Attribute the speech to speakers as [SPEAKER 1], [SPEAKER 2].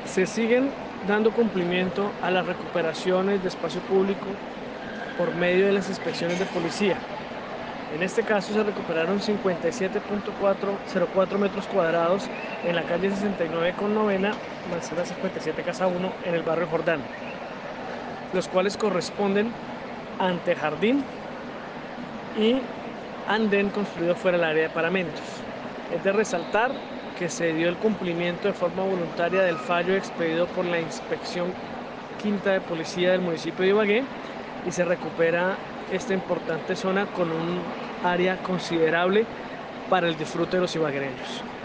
[SPEAKER 1] Se siguen dando cumplimiento a las recuperaciones de espacio público por medio de las inspecciones de policía. En este caso se recuperaron 57.404 metros cuadrados en la calle 69 con novena, manzana 57 casa 1 en el barrio Jordán, los cuales corresponden ante jardín y andén construido fuera del área de paramentos. Es de resaltar que se dio el cumplimiento de forma voluntaria del fallo expedido por la Inspección Quinta de Policía del municipio de Ibagué y se recupera esta importante zona con un área considerable para el disfrute de los ibaguereños.